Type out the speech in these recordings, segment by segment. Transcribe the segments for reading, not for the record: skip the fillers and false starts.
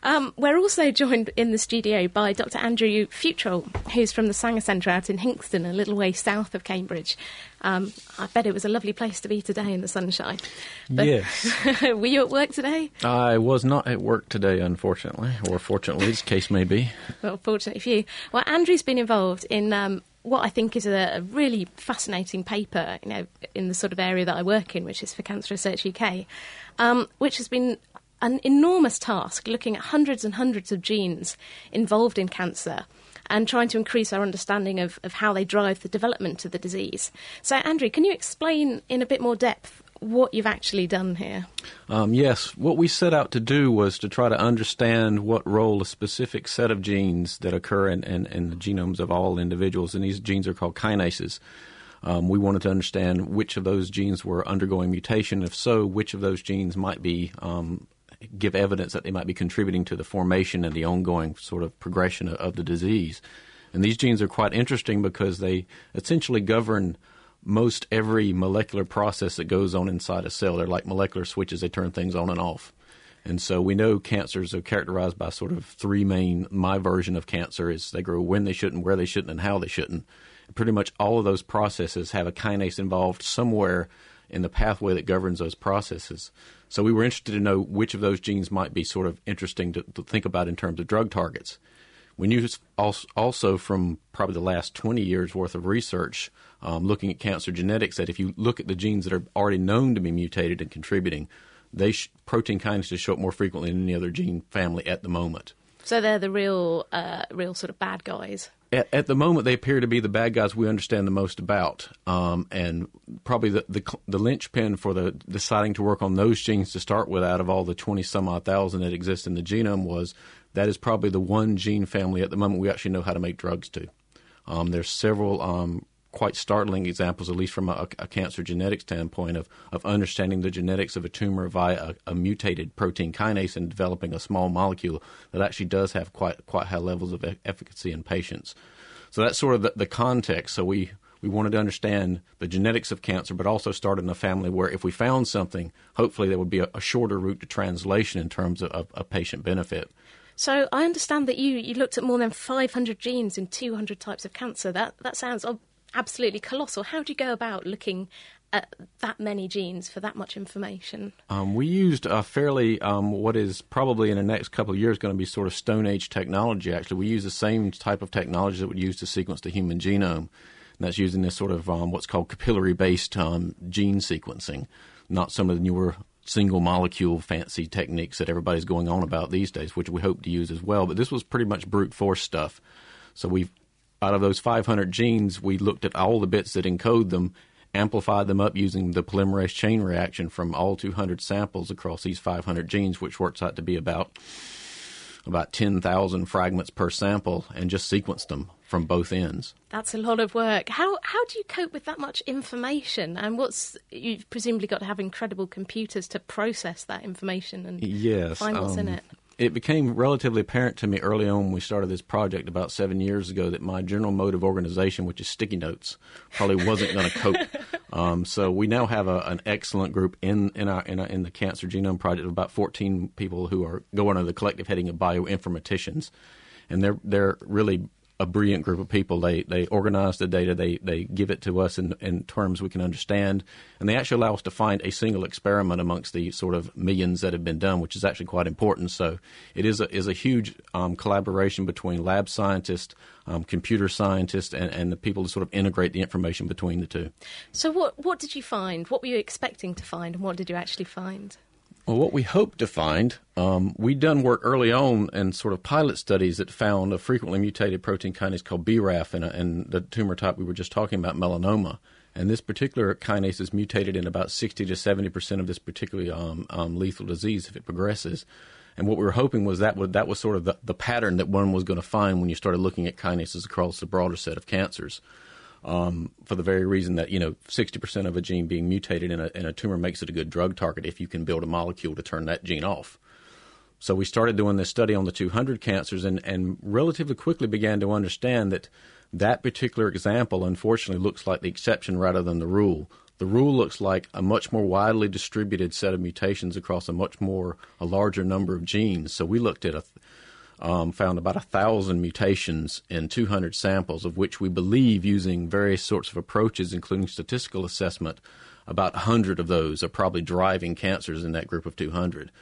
We're also joined in the studio by Dr. Andrew Futrell, who's from the Sanger Centre out in Hinxton, a little way south of Cambridge. I bet it was a lovely place to be today in the sunshine. But yes. Were you at work today? I was not at work today, unfortunately, or fortunately, as the case may be. Well, fortunately for you. Well, Andrew's been involved in what I think is a really fascinating paper, in the sort of area that I work in, which is for Cancer Research UK, which has been an enormous task, looking at hundreds and hundreds of genes involved in cancer and trying to increase our understanding of how they drive the development of the disease. So, Andrew, can you explain in a bit more depth what you've actually done here? Yes. What we set out to do was to try to understand what role a specific set of genes that occur in the genomes of all individuals, and these genes are called kinases. We wanted to understand which of those genes were undergoing mutation. If so, which of those genes might be give evidence that they might be contributing to the formation and the ongoing sort of progression of the disease. And these genes are quite interesting because they essentially govern most every molecular process that goes on inside a cell. They're like molecular switches. They turn things on and off. And so we know cancers are characterized by sort of three main, my version of cancer is they grow when they shouldn't, where they shouldn't, and how they shouldn't. Pretty much all of those processes have a kinase involved somewhere in the pathway that governs those processes. So we were interested to know which of those genes might be sort of interesting to think about in terms of drug targets. We knew also from probably the last 20 years' worth of research looking at cancer genetics that if you look at the genes that are already known to be mutated and contributing, protein kinases show up more frequently than any other gene family at the moment. So they're the real sort of bad guys. At the moment, they appear to be the bad guys we understand the most about, and probably the linchpin for the deciding to work on those genes to start with out of all the 20-some-odd thousand that exist in the genome was that is probably the one gene family at the moment we actually know how to make drugs to. There's several quite startling examples, at least from a cancer genetic standpoint, of understanding the genetics of a tumor via a mutated protein kinase and developing a small molecule that actually does have quite high levels of efficacy in patients. So that's sort of the context. So we wanted to understand the genetics of cancer, but also started in a family where if we found something, hopefully there would be a shorter route to translation in terms of patient benefit. So I understand that you looked at more than 500 genes in 200 types of cancer. That sounds absolutely colossal. How do you go about looking at that many genes for that much information? We used a fairly, what is probably in the next couple of years going to be sort of Stone Age technology, actually. We use the same type of technology that would use to sequence the human genome, and that's using this sort of what's called capillary-based gene sequencing, not some of the newer single-molecule fancy techniques that everybody's going on about these days, which we hope to use as well. But this was pretty much brute force stuff. So out of those 500 genes, we looked at all the bits that encode them, amplified them up using the polymerase chain reaction from all 200 samples across these 500 genes, which works out to be about 10,000 fragments per sample, and just sequenced them from both ends. That's a lot of work. How do you cope with that much information? And you've presumably got to have incredible computers to process that information and find what's in it. It became relatively apparent to me early on when we started this project about 7 years ago that my general mode of organization, which is sticky notes, probably wasn't going to cope. So we now have an excellent group in the Cancer Genome Project of about 14 people who are going under the collective heading of bioinformaticians, and they're really a brilliant group of people. They organize the data, they give it to us in terms we can understand, and they actually allow us to find a single experiment amongst the sort of millions that have been done, which is actually quite important. So it is a huge collaboration between lab scientists, computer scientists, and the people to sort of integrate the information between the two. So what did you find? What were you expecting to find, and what did you actually find? Well, what we hoped to find, we'd done work early on in sort of pilot studies that found a frequently mutated protein kinase called BRAF in the tumor type we were just talking about, melanoma. And this particular kinase is mutated in about 60 to 70% of this particularly lethal disease if it progresses. And what we were hoping was that was sort of the pattern that one was going to find when you started looking at kinases across the broader set of cancers. For the very reason that, 60% of a gene being mutated in a tumor makes it a good drug target if you can build a molecule to turn that gene off. So we started doing this study on the 200 cancers and relatively quickly began to understand that particular example, unfortunately, looks like the exception rather than the rule. The rule looks like a much more widely distributed set of mutations across a larger number of genes. So we looked at found about 1,000 mutations in 200 samples, of which we believe, using various sorts of approaches, including statistical assessment, about 100 of those are probably driving cancers in that group of 200.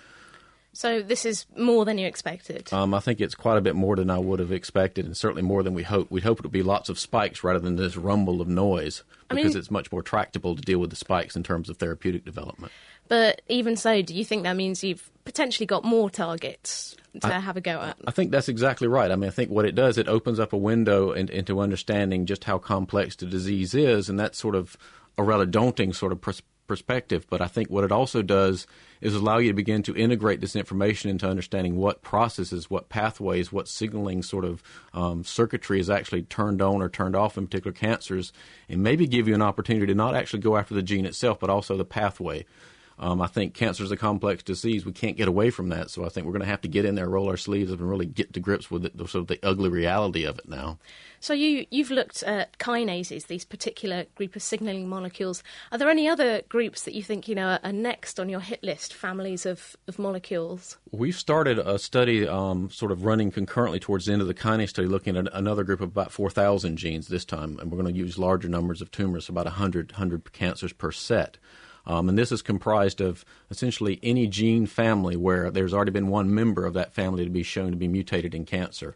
So this is more than you expected? I think it's quite a bit more than I would have expected, and certainly more than we hoped. We'd hoped it would be lots of spikes rather than this rumble of noise, because it's much more tractable to deal with the spikes in terms of therapeutic development. But even so, do you think that means you've potentially got more targets to have a go at? I think that's exactly right. I mean, I think what it does, it opens up a window into understanding just how complex the disease is, and that's sort of a rather daunting sort of perspective. But I think what it also does is allow you to begin to integrate this information into understanding what processes, what pathways, what signaling sort of circuitry is actually turned on or turned off in particular cancers, and maybe give you an opportunity to not actually go after the gene itself, but also the pathway. I think cancer is a complex disease. We can't get away from that. So I think we're going to have to get in there, roll our sleeves up, and really get to grips with it, sort of the ugly reality of it now. So you've looked at kinases, these particular group of signalling molecules. Are there any other groups that you think are next on your hit list, families of molecules? We've started a study sort of running concurrently towards the end of the kinase study, looking at another group of about 4,000 genes this time, and we're going to use larger numbers of tumors, about 100 cancers per set. And this is comprised of essentially any gene family where there's already been one member of that family to be shown to be mutated in cancer,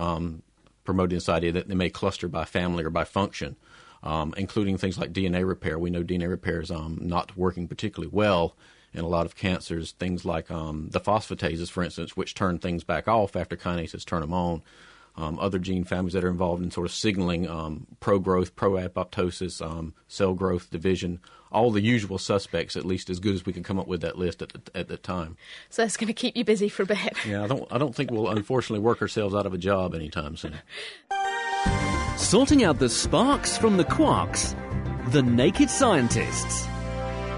promoting this idea that they may cluster by family or by function, including things like DNA repair. We know DNA repair is not working particularly well in a lot of cancers, things like the phosphatases, for instance, which turn things back off after kinases turn them on. Other gene families that are involved in sort of signaling pro-growth, pro-apoptosis, cell growth, division, all the usual suspects, at least as good as we can come up with that list at the time. So that's going to keep you busy for a bit. Yeah, I don't think we'll unfortunately work ourselves out of a job anytime soon. Sorting out the sparks from the quarks. The Naked Scientists.